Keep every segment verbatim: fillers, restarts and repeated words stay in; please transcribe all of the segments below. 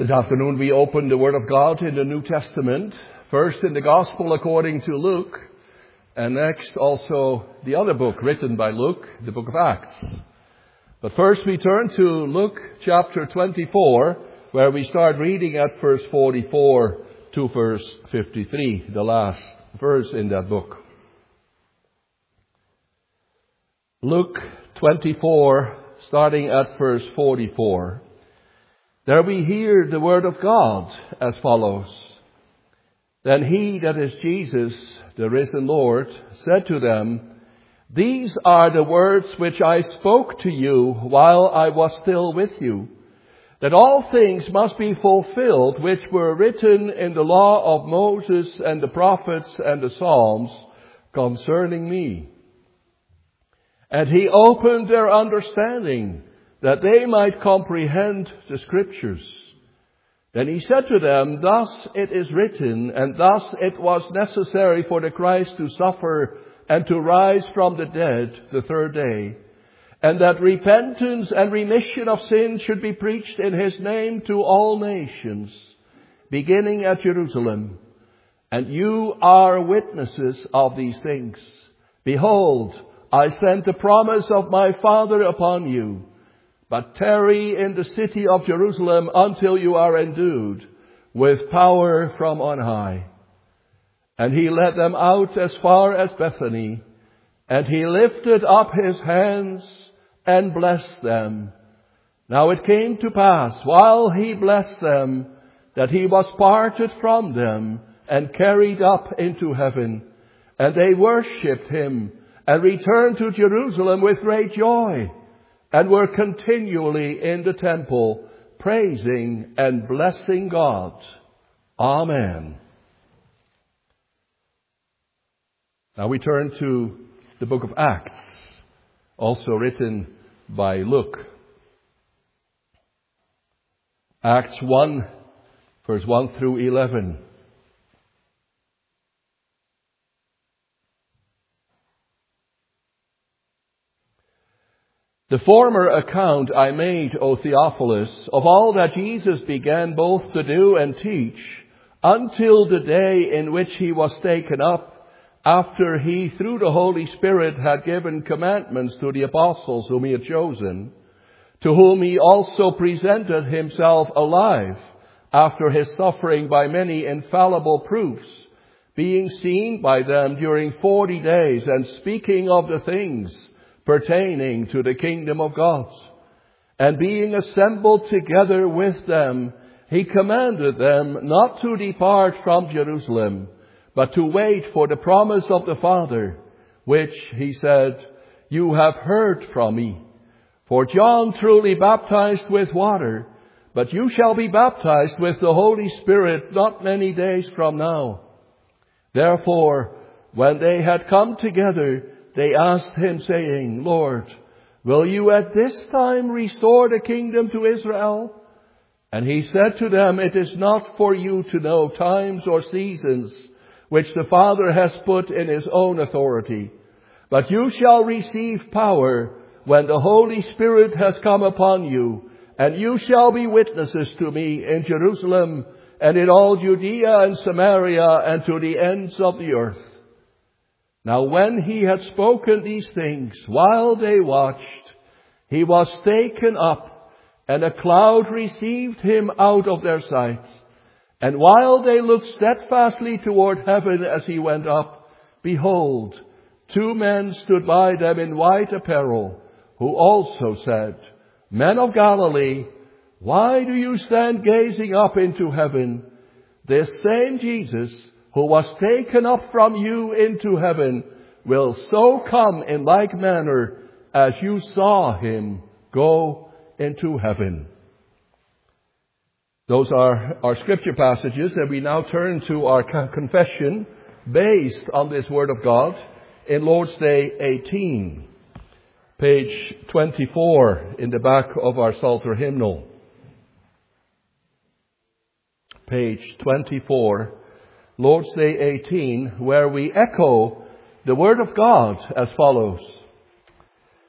This afternoon we open the Word of God in the New Testament, first in the Gospel according to Luke, and next also the other book written by Luke, the book of Acts. But first we turn to Luke chapter twenty-four, where we start reading at verse forty-four to verse fifty-three, the last verse in that book. Luke twenty-four, starting at verse forty-four. There we hear the word of God as follows. Then he, that is Jesus, the risen Lord, said to them, These are the words which I spoke to you while I was still with you, that all things must be fulfilled which were written in the law of Moses and the prophets and the Psalms concerning me. And he opened their understanding, that they might comprehend the Scriptures. Then he said to them, Thus it is written, and thus it was necessary for the Christ to suffer and to rise from the dead the third day, and that repentance and remission of sins should be preached in his name to all nations, beginning at Jerusalem. And you are witnesses of these things. Behold, I send the promise of my Father upon you. But tarry in the city of Jerusalem until you are endued with power from on high. And he led them out as far as Bethany, and he lifted up his hands and blessed them. Now it came to pass, while he blessed them, that he was parted from them and carried up into heaven. And they worshipped him and returned to Jerusalem with great joy, and were continually in the temple, praising and blessing God. Amen. Now we turn to the book of Acts, also written by Luke. Acts one, verse one through eleven. The former account I made, O Theophilus, of all that Jesus began both to do and teach, until the day in which he was taken up, after he, through the Holy Spirit, had given commandments to the apostles whom he had chosen, to whom he also presented himself alive, after his suffering by many infallible proofs, being seen by them during forty days, and speaking of the things pertaining to the kingdom of God. And being assembled together with them, he commanded them not to depart from Jerusalem, but to wait for the promise of the Father, which, he said, you have heard from me. For John truly baptized with water, but you shall be baptized with the Holy Spirit not many days from now. Therefore, when they had come together, they asked him, saying, Lord, will you at this time restore the kingdom to Israel? And he said to them, It is not for you to know times or seasons which the Father has put in his own authority, but you shall receive power when the Holy Spirit has come upon you, and you shall be witnesses to me in Jerusalem and in all Judea and Samaria and to the ends of the earth. Now when he had spoken these things, while they watched, he was taken up, and a cloud received him out of their sight. And while they looked steadfastly toward heaven as he went up, behold, two men stood by them in white apparel, who also said, Men of Galilee, why do you stand gazing up into heaven? This same Jesus, who was taken up from you into heaven, will so come in like manner as you saw him go into heaven. Those are our scripture passages, and we now turn to our confession based on this Word of God in Lord's Day eighteen, page twenty-four in the back of our Psalter hymnal. Page twenty-four. Lord's Day eighteen, where we echo the Word of God as follows.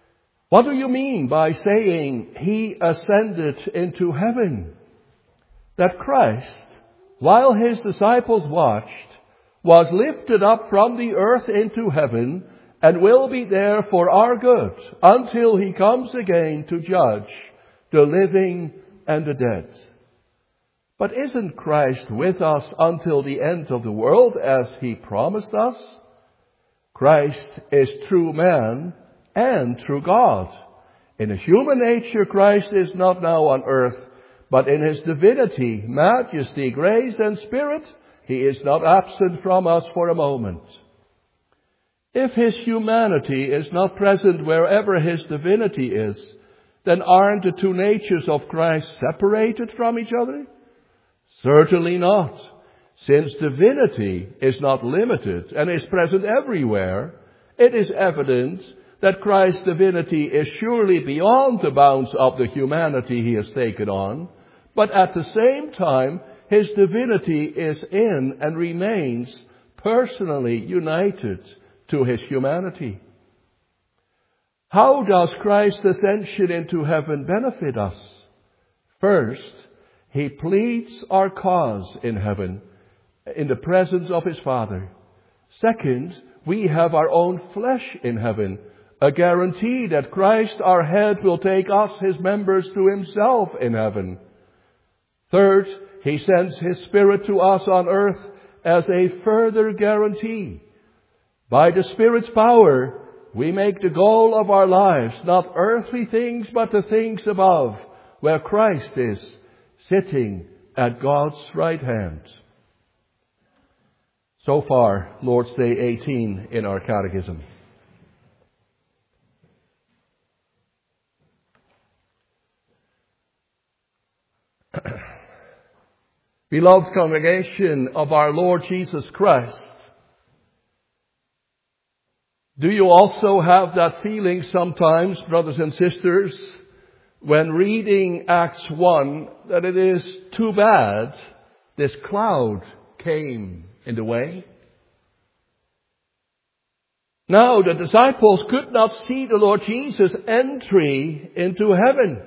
What do you mean by saying he ascended into heaven? that Christ, while his disciples watched, was lifted up from the earth into heaven and will be there for our good until he comes again to judge the living and the dead. But isn't Christ with us until the end of the world as he promised us? Christ is true man and true God. In his human nature, Christ is not now on earth, but in his divinity, majesty, grace, and spirit, he is not absent from us for a moment. If his humanity is not present wherever his divinity is, then aren't the two natures of Christ separated from each other? Certainly not. Since divinity is not limited and is present everywhere, it is evident that Christ's divinity is surely beyond the bounds of the humanity he has taken on, but at the same time, his divinity is in and remains personally united to his humanity. How does Christ's ascension into heaven benefit us? First, he pleads our cause in heaven, in the presence of his Father. Second, we have our own flesh in heaven, a guarantee that Christ our head will take us, his members, to himself in heaven. Third, he sends his Spirit to us on earth as a further guarantee. By the Spirit's power, we make the goal of our lives not earthly things, but the things above, where Christ is, sitting at God's right hand. So far, Lord's Day eighteen in our catechism. Beloved congregation of our Lord Jesus Christ, do you also have that feeling sometimes, brothers and sisters, when reading Acts one, that it is too bad this cloud came in the way? Now, the disciples could not see the Lord Jesus' entry into heaven.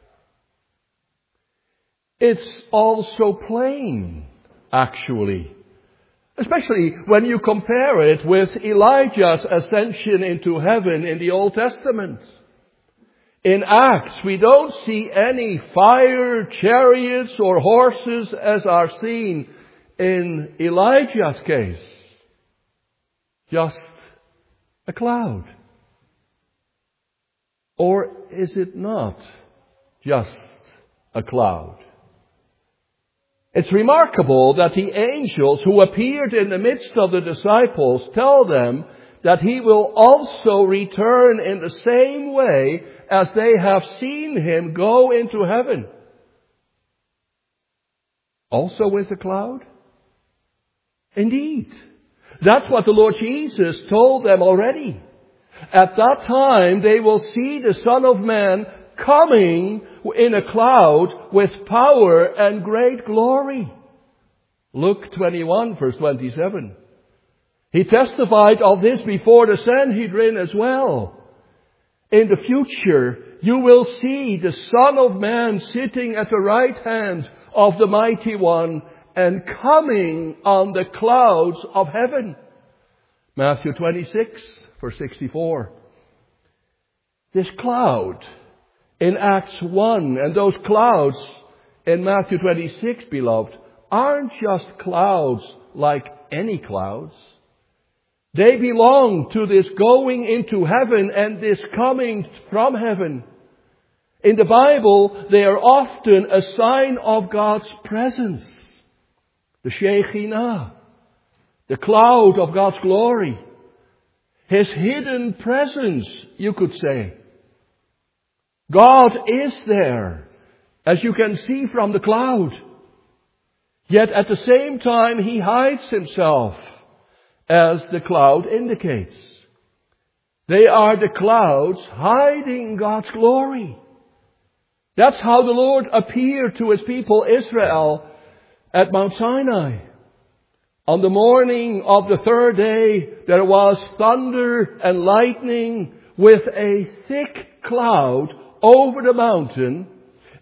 It's also plain, actually. Especially when you compare it with Elijah's ascension into heaven in the Old Testament. In Acts, we don't see any fire, chariots, or horses as are seen in Elijah's case. Just a cloud. Or is it not just a cloud? It's remarkable that the angels who appeared in the midst of the disciples tell them that he will also return in the same way as they have seen him go into heaven. Also with a cloud? Indeed. That's what the Lord Jesus told them already. At that time they will see the Son of Man coming in a cloud with power and great glory. Luke twenty-one, verse twenty-seven. He testified of this before the Sanhedrin as well. In the future, you will see the Son of Man sitting at the right hand of the Mighty One and coming on the clouds of heaven. Matthew twenty-six, verse sixty-four. This cloud in Acts one and those clouds in Matthew twenty-six, beloved, aren't just clouds like any clouds. They belong to this going into heaven and this coming from heaven. In the Bible, they are often a sign of God's presence. The Shekinah, the cloud of God's glory. His hidden presence, you could say. God is there, as you can see from the cloud. Yet at the same time, he hides himself, as the cloud indicates. They are the clouds hiding God's glory. That's how the Lord appeared to his people Israel at Mount Sinai. On the morning of the third day, there was thunder and lightning with a thick cloud over the mountain,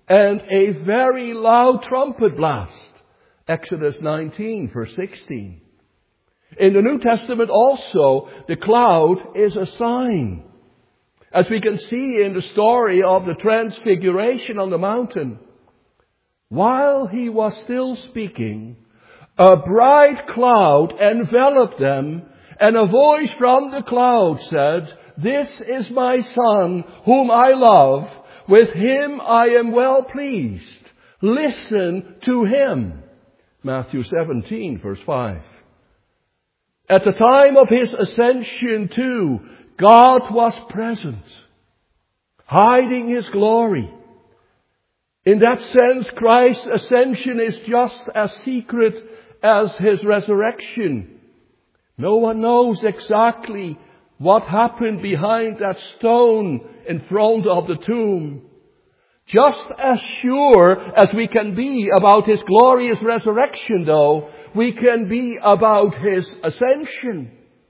and a very loud trumpet blast. Exodus nineteen, verse sixteen. In the New Testament also, the cloud is a sign. As we can see in the story of the Transfiguration on the mountain, while he was still speaking, a bright cloud enveloped them, and a voice from the cloud said, "This is my Son, whom I love. With him I am well pleased. Listen to him." Matthew seventeen, verse five. At the time of his ascension too, God was present, hiding his glory. In that sense, Christ's ascension is just as secret as his resurrection. No one knows exactly what happened behind that stone in front of the tomb. Just as sure as we can be about his glorious resurrection, though, we can be about his ascension.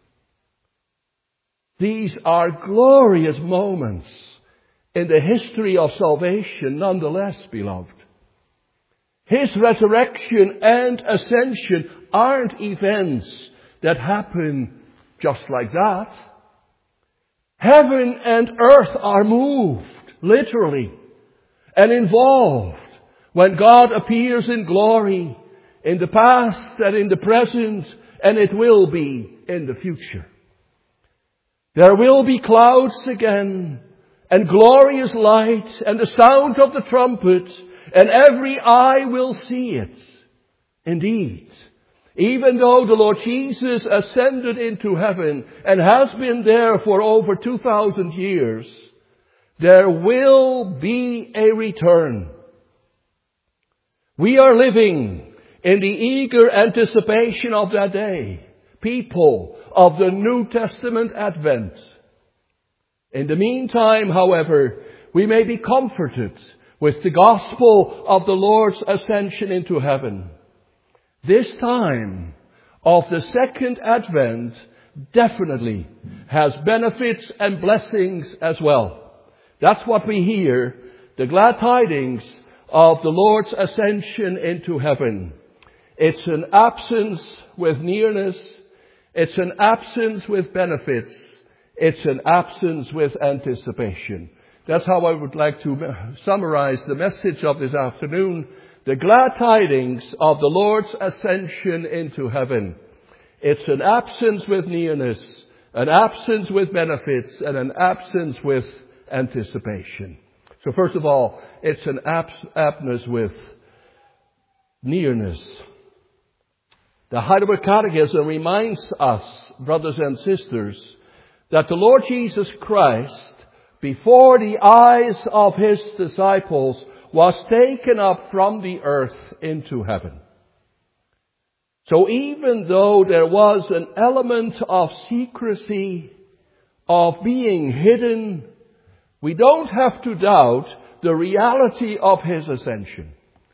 These are glorious moments in the history of salvation, nonetheless, beloved. His resurrection and ascension aren't events that happen just like that. Heaven and earth are moved, literally, and involved when God appears in glory in the past and in the present, and it will be in the future. There will be clouds again, and glorious light, and the sound of the trumpet, and every eye will see it. Indeed, even though the Lord Jesus ascended into heaven and has been there for over two thousand years, there will be a return. We are living in the eager anticipation of that day, people of the New Testament Advent. In the meantime, however, we may be comforted with the gospel of the Lord's ascension into heaven. This time of the second Advent definitely has benefits and blessings as well. That's what we hear, the glad tidings of the Lord's ascension into heaven. It's an absence with nearness. It's an absence with benefits. It's an absence with anticipation. That's how I would like to summarize the message of this afternoon. The glad tidings of the Lord's ascension into heaven. It's an absence with nearness, an absence with benefits, and an absence with anticipation. So first of all, it's an absence with nearness. The Heidelberg Catechism reminds us, brothers and sisters, that the Lord Jesus Christ, before the eyes of his disciples, was taken up from the earth into heaven. So even though there was an element of secrecy, of being hidden, we don't have to doubt the reality of his ascension.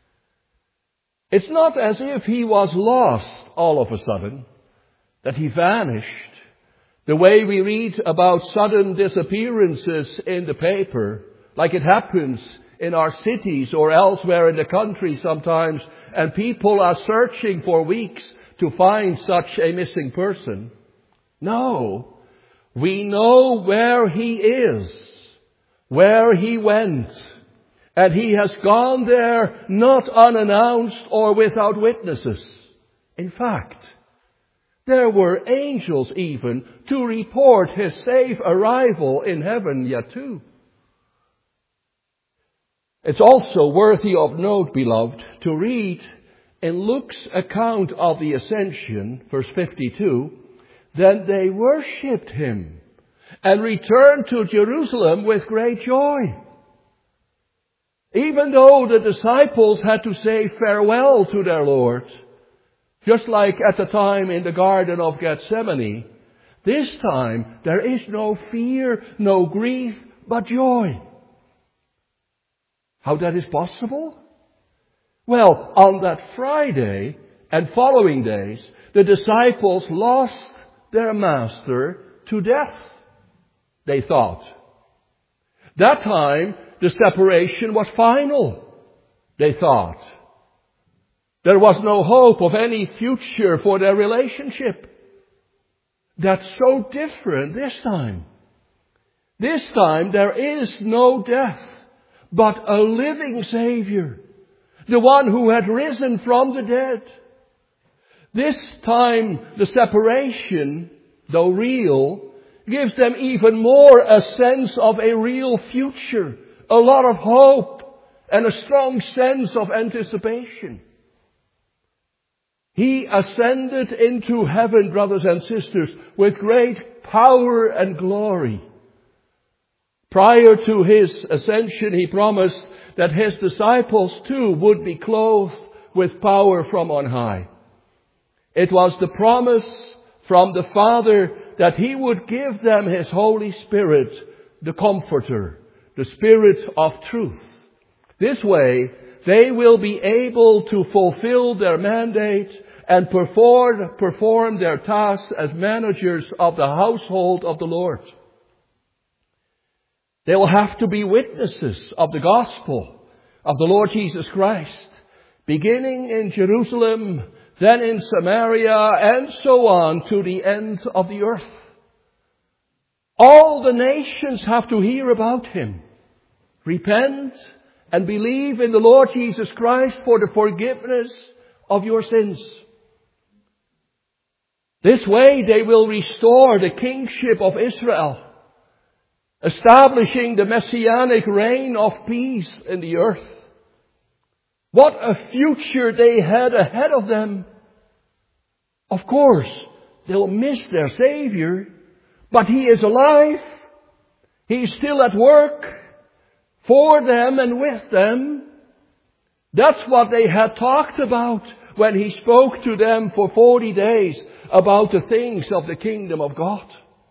It's not as if he was lost all of a sudden, that he vanished, the way we read about sudden disappearances in the paper, like it happens in our cities or elsewhere in the country sometimes, and people are searching for weeks to find such a missing person. No, we know where he is, where he went, and he has gone there not unannounced or without witnesses. In fact, there were angels even to report his safe arrival in heaven yet too. It's also worthy of note, beloved, to read in Luke's account of the ascension, verse fifty-two, then they worshipped him and returned to Jerusalem with great joy. Even though the disciples had to say farewell to their Lord, just like at the time in the Garden of Gethsemane, this time there is no fear, no grief, but joy. How that is possible? Well, on that Friday and following days, the disciples lost their master to death, they thought. That time, the separation was final. they thought. There was no hope of any future for their relationship. That's so different this time. This time there is no death, but a living Savior, the one who had risen from the dead. This time the separation, though real, gives them even more a sense of a real future, a lot of hope, and a strong sense of anticipation. He ascended into heaven, brothers and sisters, with great power and glory. Prior to His ascension, He promised that His disciples too would be clothed with power from on high. It was the promise from the Father that He would give them His Holy Spirit, the Comforter, the Spirit of truth. This way, they will be able to fulfill their mandate and perform, perform their tasks as managers of the household of the Lord. They will have to be witnesses of the gospel of the Lord Jesus Christ, beginning in Jerusalem, then in Samaria, and so on to the end of the earth. All the nations have to hear about Him. Repent and believe in the Lord Jesus Christ for the forgiveness of your sins. This way they will restore the kingship of Israel, establishing the messianic reign of peace in the earth. What a future they had ahead of them. Of course, they'll miss their Savior, but He is alive. He's still at work for them and with them. That's what they had talked about when He spoke to them for forty days about the things of the kingdom of God.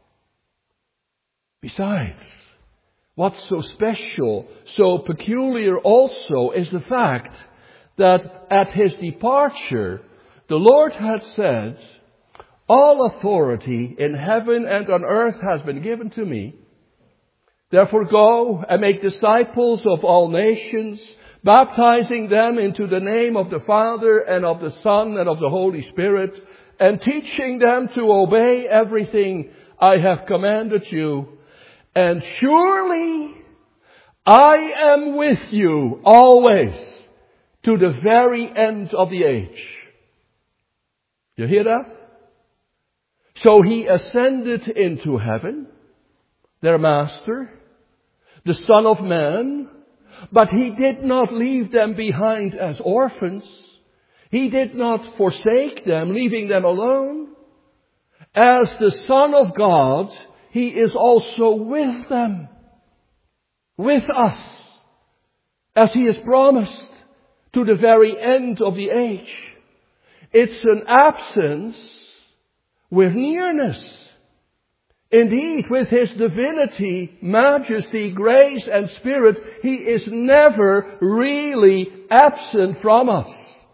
Besides, what's so special, so peculiar also, is the fact that at His departure, the Lord had said, "All authority in heaven and on earth has been given to me. Therefore go and make disciples of all nations, baptizing them into the name of the Father and of the Son and of the Holy Spirit, and teaching them to obey everything I have commanded you. And surely I am with you always to the very end of the age." You hear that? So He ascended into heaven, their Master, the Son of Man, but He did not leave them behind as orphans. He did not forsake them, leaving them alone. As the Son of God, He is also with them, with us, as He has promised, to the very end of the age. It's an absence with nearness. Indeed, with His divinity, majesty, grace, and spirit, He is never really absent from us.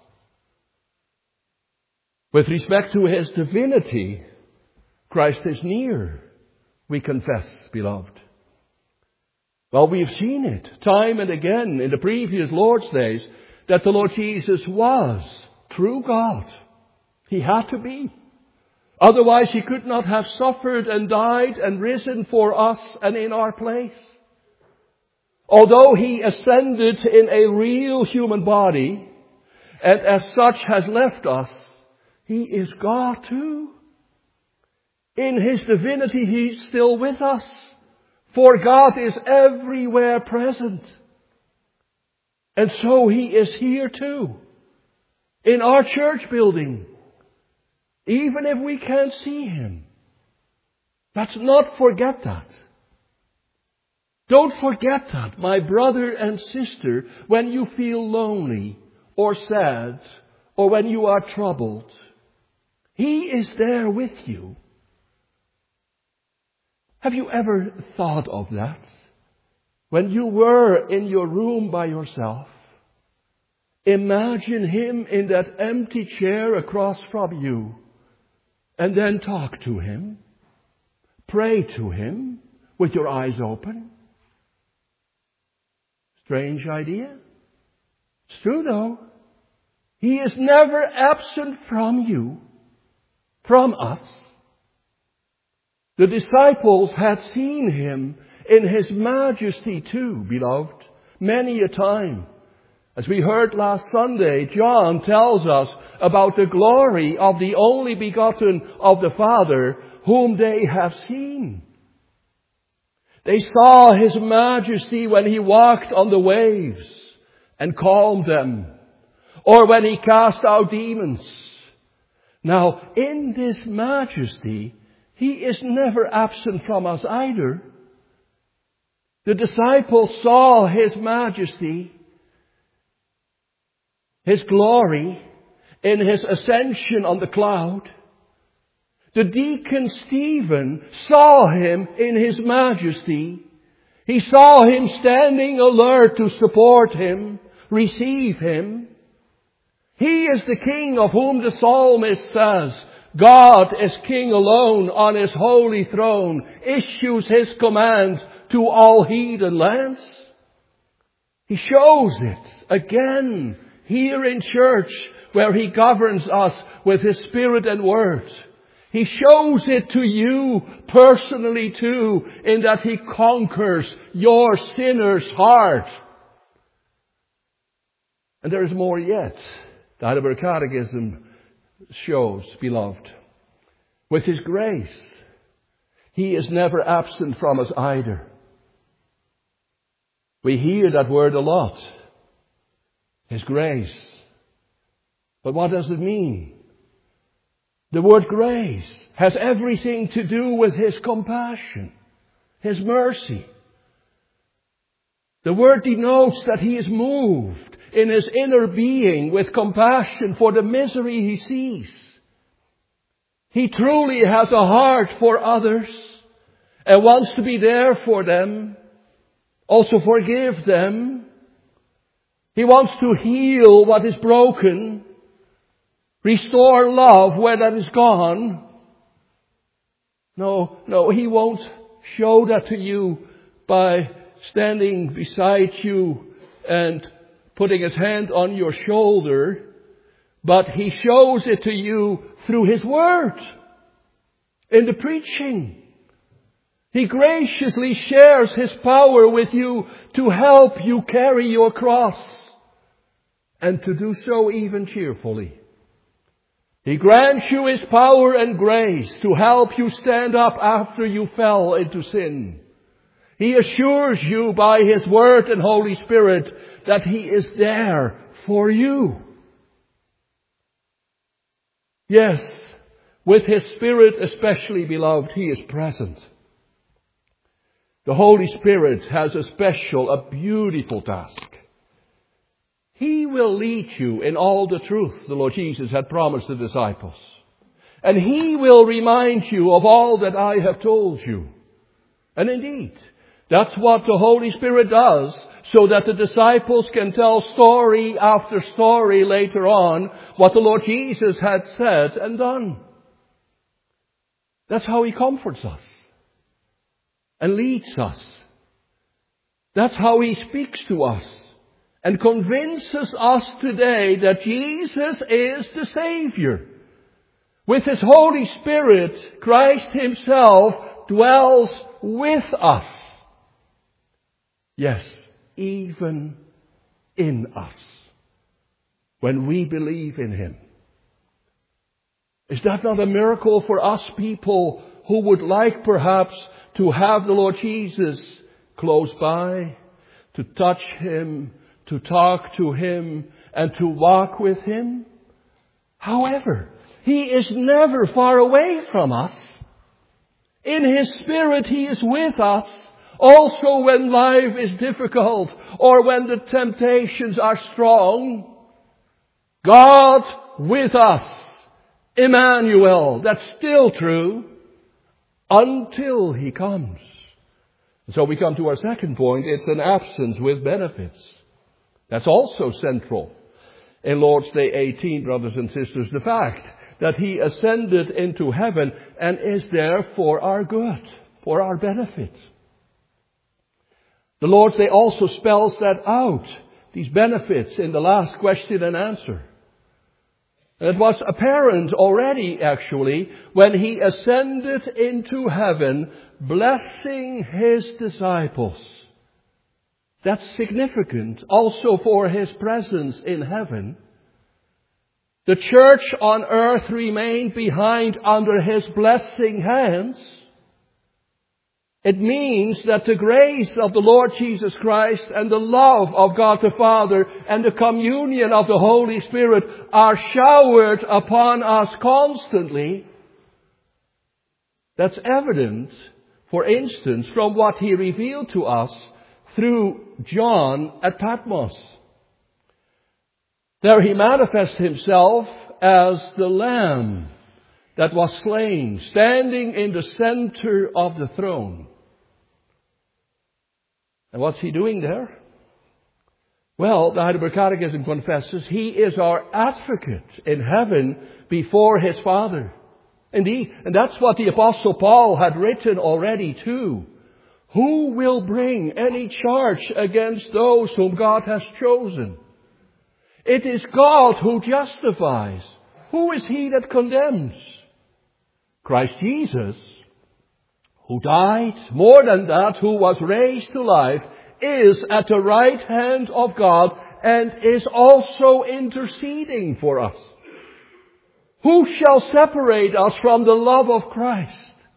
With respect to His divinity, Christ is near, we confess, beloved. Well, we've seen it time and again in the previous Lord's days that the Lord Jesus was true God. He had to be. Otherwise He could not have suffered and died and risen for us and in our place. Although He ascended in a real human body and as such has left us, He is God too. In His divinity He's still with us. For God is everywhere present. And so He is here too. In our church building. Even if we can't see Him. Let's not forget that. Don't forget that, my brother and sister, when you feel lonely or sad or when you are troubled. He is there with you. Have you ever thought of that? When you were in your room by yourself, imagine Him in that empty chair across from you. And then talk to Him. Pray to Him with your eyes open. Strange idea? It's true though. He is never absent from you, from us. The disciples had seen him in his majesty too, beloved, many a time. As we heard last Sunday, John tells us about the glory of the only begotten of the Father, whom they have seen. They saw his majesty when he walked on the waves and calmed them, or when he cast out demons. Now, in this majesty, he is never absent from us either. The disciples saw his majesty, his glory, in his ascension on the cloud. The deacon Stephen saw him in his majesty. He saw him standing alert to support him, receive him. He is the king of whom the psalmist says, God is king alone on his holy throne, issues his commands to all heathen lands. He shows it again here in church, where he governs us with his Spirit and word. He shows it to you personally too, in that he conquers your sinner's heart. And there is more yet. The Heidelberg Catechism shows, beloved, with his grace, he is never absent from us either. We hear that word a lot. His grace. But what does it mean? The word grace has everything to do with his compassion, his mercy. The word denotes that he is moved in his inner being with compassion for the misery he sees. He truly has a heart for others and wants to be there for them, also forgive them. He wants to heal what is broken, restore love where that is gone. No, no, he won't show that to you by standing beside you and putting his hand on your shoulder, but he shows it to you through his word, in the preaching. He graciously shares his power with you to help you carry your cross, and to do so even cheerfully. He grants you his power and grace to help you stand up after you fell into sin. He assures you by his word and Holy Spirit that he is there for you. Yes, with his Spirit especially, beloved, he is present. The Holy Spirit has a special, a beautiful task. He will lead you in all the truth the Lord Jesus had promised the disciples. And he will remind you of all that I have told you. And indeed, that's what the Holy Spirit does, so that the disciples can tell story after story later on what the Lord Jesus had said and done. That's how he comforts us and leads us. That's how he speaks to us and convinces us today that Jesus is the Savior. With his Holy Spirit, Christ himself dwells with us. Yes, even in us, when we believe in him. Is that not a miracle for us people who would like perhaps to have the Lord Jesus close by, to touch him, to talk to him, and to walk with him? However, he is never far away from us. In his Spirit he is with us, also when life is difficult or when the temptations are strong. God with us, Emmanuel, that's still true until he comes. So we come to our second point. It's an absence with benefits. That's also central in Lord's Day eighteen, brothers and sisters, the fact that he ascended into heaven and is there for our good, for our benefit. The Lord's Day also spells that out these benefits in the last question and answer. And it was apparent already, actually, when he ascended into heaven, blessing his disciples. That's significant also for his presence in heaven. The church on earth remained behind under his blessing hands. It means that the grace of the Lord Jesus Christ and the love of God the Father and the communion of the Holy Spirit are showered upon us constantly. That's evident, for instance, from what he revealed to us through John at Patmos. There he manifests himself as the Lamb that was slain, standing in the center of the throne. And what's he doing there? Well, the Heidelberg Catechism confesses he is our advocate in heaven before his Father. Indeed, and that's what the Apostle Paul had written already too. Who will bring any charge against those whom God has chosen? It is God who justifies. Who is he that condemns? Christ Jesus, who died, more than that, who was raised to life, is at the right hand of God and is also interceding for us. Who shall separate us from the love of Christ?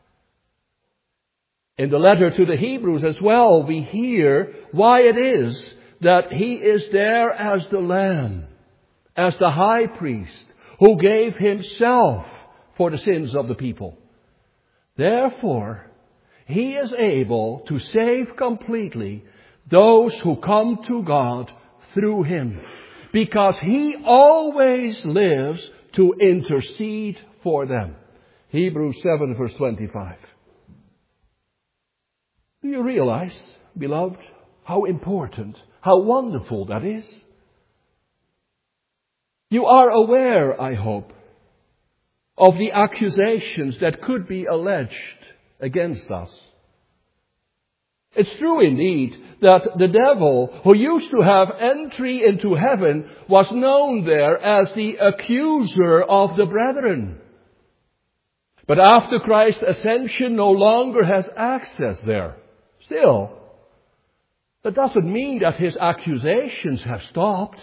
In the letter to the Hebrews as well, we hear why it is that he is there as the Lamb, as the high priest, who gave himself for the sins of the people. Therefore, he is able to save completely those who come to God through him, because he always lives to intercede for them. Hebrews seven verse twenty-five. Do you realize, beloved, how important, how wonderful that is? You are aware, I hope, of the accusations that could be alleged against us. It's true indeed that the devil, who used to have entry into heaven, was known there as the accuser of the brethren. But after Christ's ascension, no longer has access there. Still, that doesn't mean that his accusations have stopped.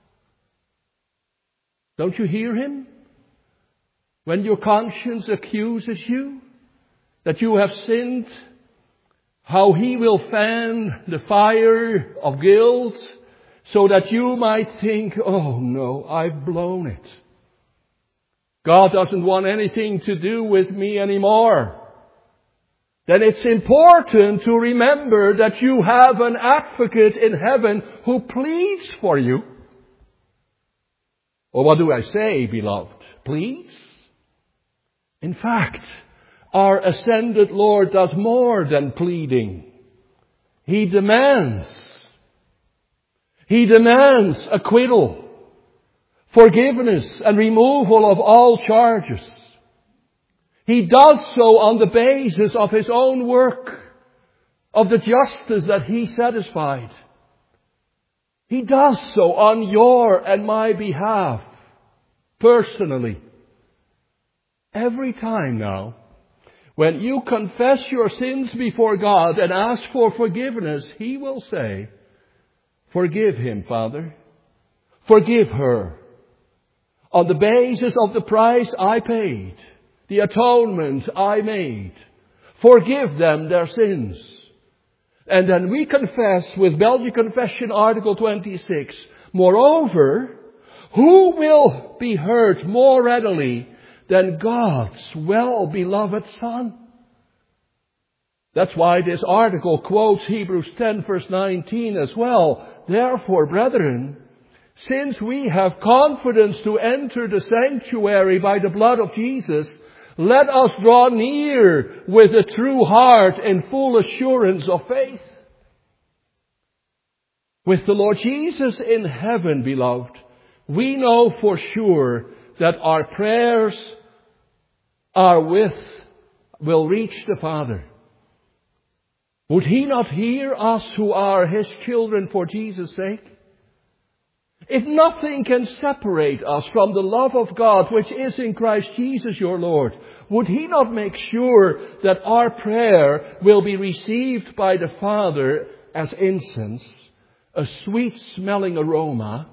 Don't you hear him? When your conscience accuses you that you have sinned, how he will fan the fire of guilt so that you might think, oh no, I've blown it. God doesn't want anything to do with me anymore. Then it's important to remember that you have an advocate in heaven who pleads for you. Or what do I say, beloved? Pleads? In fact, our ascended Lord does more than pleading. He demands. He demands acquittal, forgiveness, and removal of all charges. He does so on the basis of his own work, of the justice that he satisfied. He does so on your and my behalf, personally. Every time now, when you confess your sins before God and ask for forgiveness, he will say, forgive him, Father. Forgive her. On the basis of the price I paid, the atonement I made, forgive them their sins. And then we confess with Belgian Confession Article twenty-six, moreover, who will be hurt more readily than God's well-beloved Son? That's why this article quotes Hebrews ten verse nineteen as well. Therefore, brethren, since we have confidence to enter the sanctuary by the blood of Jesus, let us draw near with a true heart and full assurance of faith. With the Lord Jesus in heaven, beloved, we know for sure that our prayers are with, will reach the Father. Would he not hear us who are his children for Jesus' sake? If nothing can separate us from the love of God, which is in Christ Jesus your Lord, would He not make sure that our prayer will be received by the Father as incense, a sweet-smelling aroma?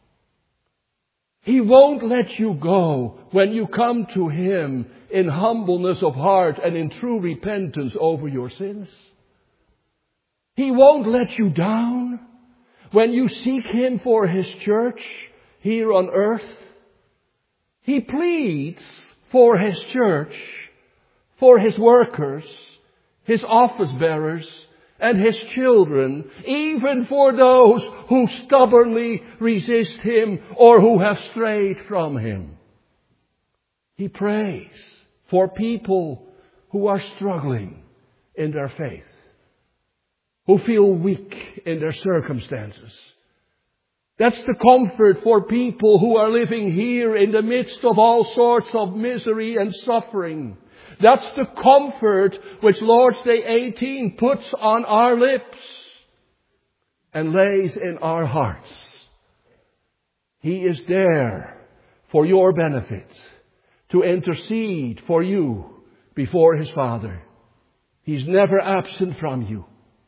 He won't let you go when you come to Him in humbleness of heart and in true repentance over your sins. He won't let you down when you seek Him for His church here on earth. He pleads for His church, for His workers, His office bearers, and His children, even for those who stubbornly resist Him or who have strayed from Him. He prays for people who are struggling in their faith, who feel weak in their circumstances. That's the comfort for people who are living here in the midst of all sorts of misery and suffering. That's the comfort which Lord's Day eighteen puts on our lips and lays in our hearts. He is there for your benefit, to intercede for you before His Father. He's never absent from you.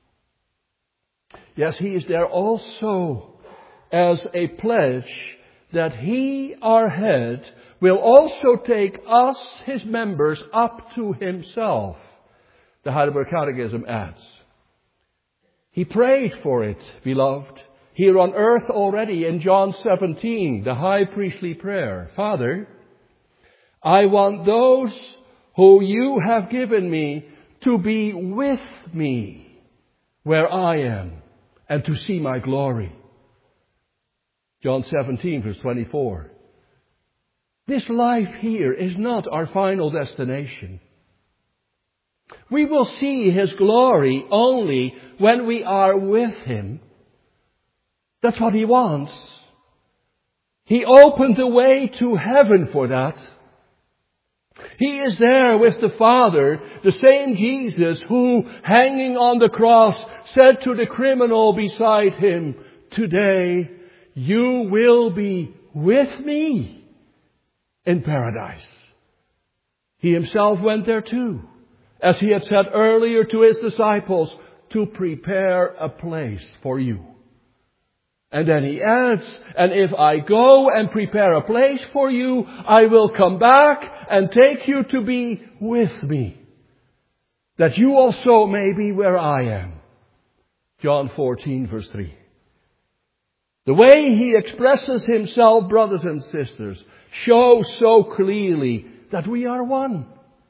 Yes, He is there also as a pledge that He, our head, will also take us, His members, up to Himself, the Heidelberg Catechism adds. He prayed for it, beloved, here on earth already in John seventeen, the high priestly prayer. Father, I want those who you have given me to be with me where I am and to see my glory. John seventeen, verse twenty-four. This life here is not our final destination. We will see His glory only when we are with Him. That's what He wants. He opened the way to heaven for that. He is there with the Father, the same Jesus who, hanging on the cross, said to the criminal beside Him, "Today you will be with me in paradise." He Himself went there too, as He had said earlier to His disciples, to prepare a place for you. And then He adds, and if I go and prepare a place for you, I will come back and take you to be with me, that you also may be where I am. John fourteen, verse three. The way He expresses Himself, brothers and sisters, shows so clearly that we are one,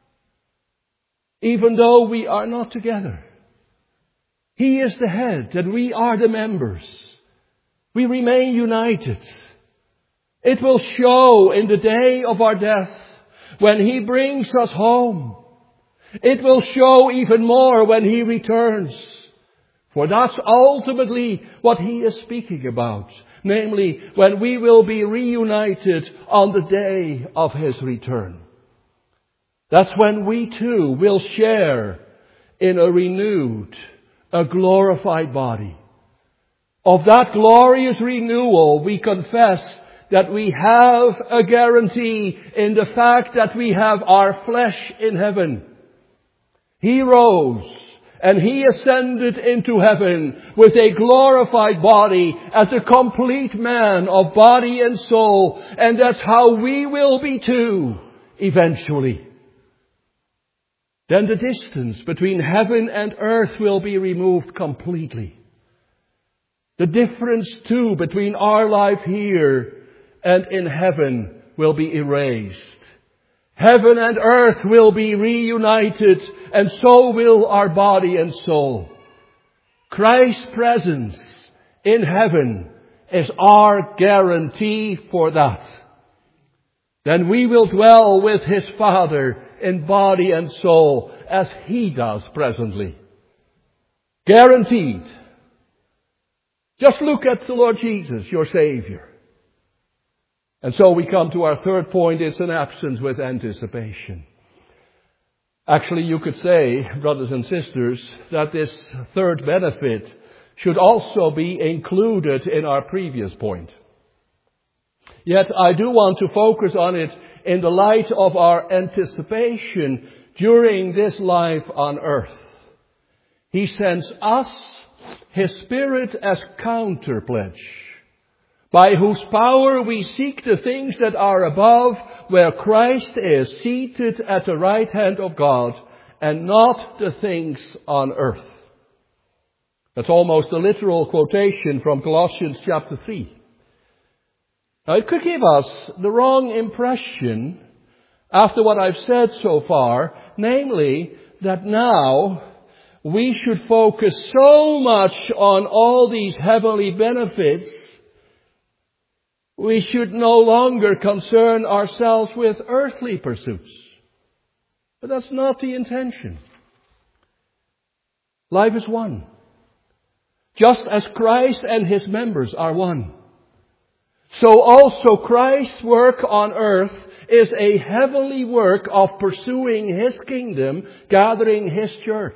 even though we are not together. He is the head, and we are the members. We remain united. It will show in the day of our death, when He brings us home. It will show even more when He returns. For that's ultimately what He is speaking about. Namely, when we will be reunited on the day of His return. That's when we too will share in a renewed, a glorified body. Of that glorious renewal, we confess that we have a guarantee in the fact that we have our flesh in heaven. He rose and He ascended into heaven with a glorified body as a complete man of body and soul. And that's how we will be too, eventually. Then the distance between heaven and earth will be removed completely. The difference too between our life here and in heaven will be erased. Heaven and earth will be reunited, and so will our body and soul. Christ's presence in heaven is our guarantee for that. Then we will dwell with His Father in body and soul as He does presently. Guaranteed. Just look at the Lord Jesus, your Savior. And so we come to our third point. It's an absence with anticipation. Actually, you could say, brothers and sisters, that this third benefit should also be included in our previous point. Yet I do want to focus on it in the light of our anticipation during this life on earth. He sends us His Spirit as counter pledge, by whose power we seek the things that are above, where Christ is seated at the right hand of God, and not the things on earth. That's almost a literal quotation from Colossians chapter three. Now, it could give us the wrong impression after what I've said so far, namely that now we should focus so much on all these heavenly benefits, we should no longer concern ourselves with earthly pursuits. But that's not the intention. Life is one. Just as Christ and His members are one, so also Christ's work on earth is a heavenly work of pursuing His kingdom, gathering His church.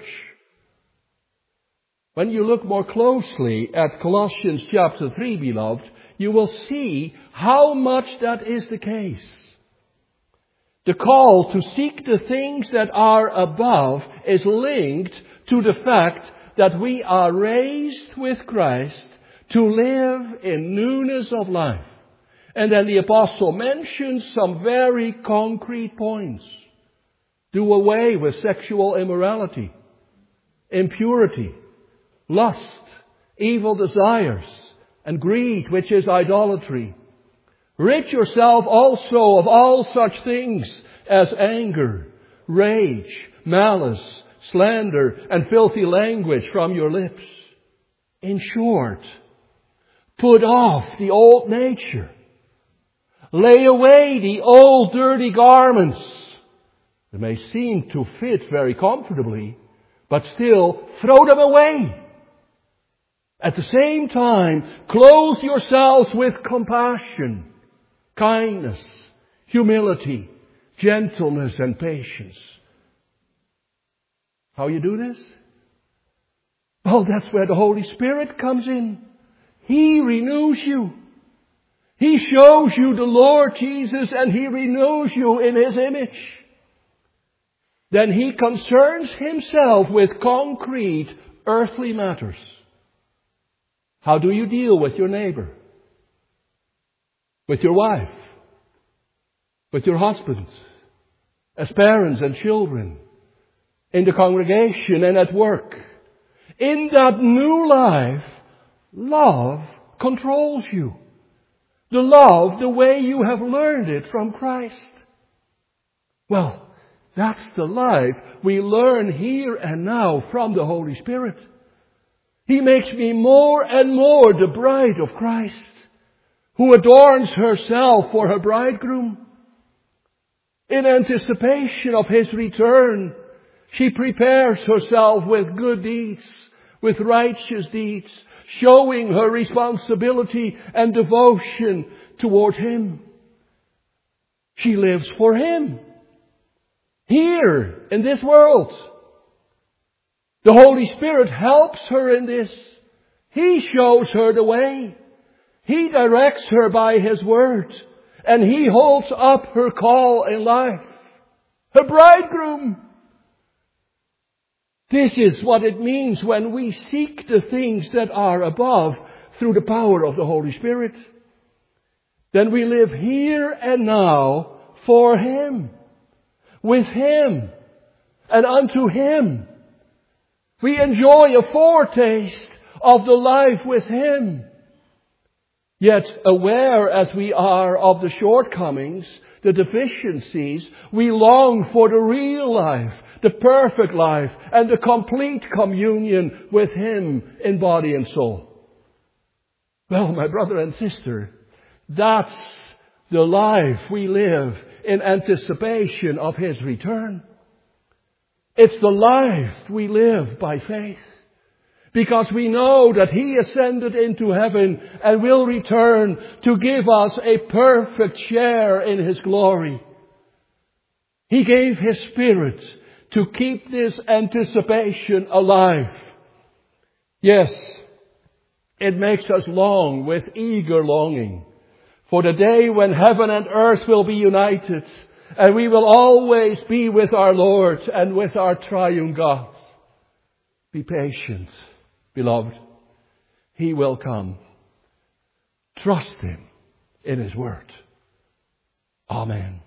When you look more closely at Colossians chapter three, beloved, you will see how much that is the case. The call to seek the things that are above is linked to the fact that we are raised with Christ to live in newness of life. And then the apostle mentions some very concrete points. Do away with sexual immorality, impurity, lust, evil desires, and greed, which is idolatry. Rid yourself also of all such things as anger, rage, malice, slander, and filthy language from your lips. In short, put off the old nature. Lay away the old dirty garments. They may seem to fit very comfortably, but still throw them away. At the same time, clothe yourselves with compassion, kindness, humility, gentleness, and patience. How you do this? Well, that's where the Holy Spirit comes in. He renews you. He shows you the Lord Jesus, and He renews you in His image. Then He concerns Himself with concrete earthly matters. How do you deal with your neighbor? With your wife? With your husband? As parents and children? In the congregation and at work? In that new life, love controls you. The love, the way you have learned it from Christ. Well, that's the life we learn here and now from the Holy Spirit. He makes me more and more the bride of Christ, who adorns herself for her bridegroom. In anticipation of His return, she prepares herself with good deeds, with righteous deeds, showing her responsibility and devotion toward Him. She lives for Him, here in this world. The Holy Spirit helps her in this. He shows her the way. He directs her by His word. And He holds up her call in life. Her bridegroom. This is what it means when we seek the things that are above through the power of the Holy Spirit. Then we live here and now for Him, with Him, and unto Him. We enjoy a foretaste of the life with Him. Yet, aware as we are of the shortcomings, the deficiencies, we long for the real life, the perfect life, and the complete communion with Him in body and soul. Well, my brother and sister, that's the life we live in anticipation of His return. It's the life we live by faith, because we know that He ascended into heaven and will return to give us a perfect share in His glory. He gave His Spirit to keep this anticipation alive. Yes, it makes us long with eager longing for the day when heaven and earth will be united and we will always be with our Lord and with our triune God. Be patient, beloved. He will come. Trust Him in His word. Amen.